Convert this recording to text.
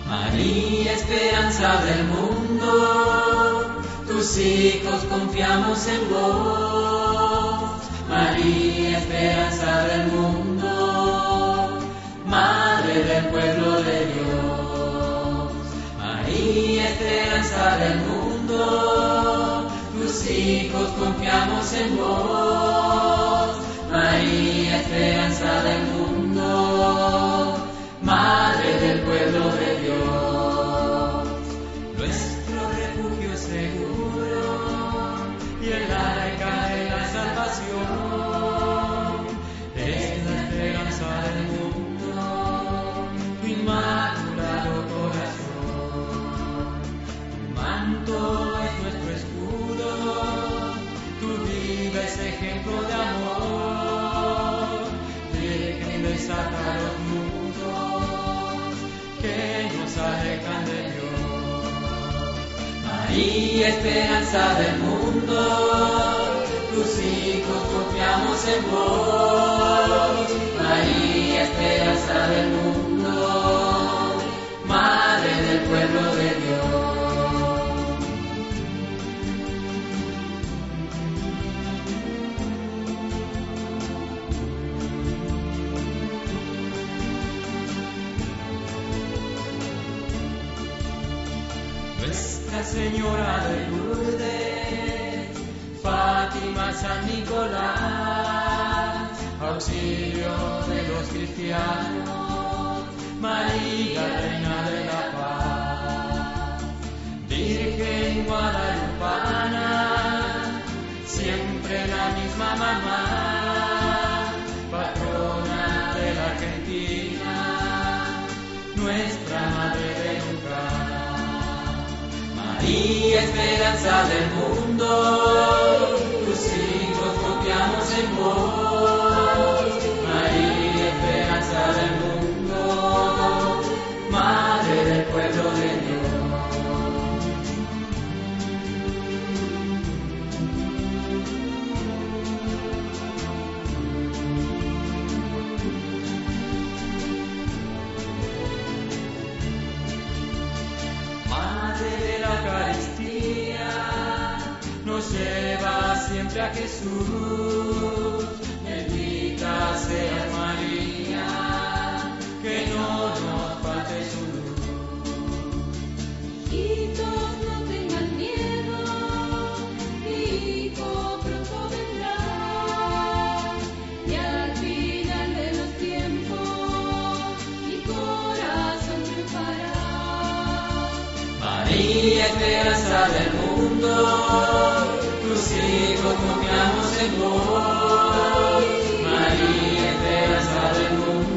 María, esperanza del mundo, tus hijos confiamos en vos. María, esperanza del mundo, Madre del pueblo de Dios. María, esperanza del mundo, tus hijos confiamos en vos. María, esperanza del mundo, Madre del pueblo de Dios. Nuestro refugio es seguro y el arca de la salvación. Es la esperanza del mundo, tu inmaculado corazón. Tu manto es nuestro escudo, tu vida es ejemplo de amor. Deja y desata los nudos que nos alejan de Dios. María, esperanza del mundo, tus hijos confiamos en vos. María, esperanza del mundo, Madre del pueblo de Dios. Nuestra Señora de Lourdes, Fátima, San Nicolás, auxilio de los cristianos, María, Reina de la Paz, Virgen guadalupana, siempre la misma mamá, patrona de la Argentina, nuestra Madre de Lucas. María, esperanza del mundo, tus hijos confiamos en vos. María, esperanza del mundo, Madre del pueblo de Dios. Madre de la Eucaristía, nos lleva siempre a Jesús. Bendita seas María, que no nos falte su luz. Hijitos, no tengan miedo, mi hijo pronto vendrá, y al final de los tiempos mi corazón triunfará. María, esperanza del mundo, tus hijos confiamos en vos. María, esperanza del mundo,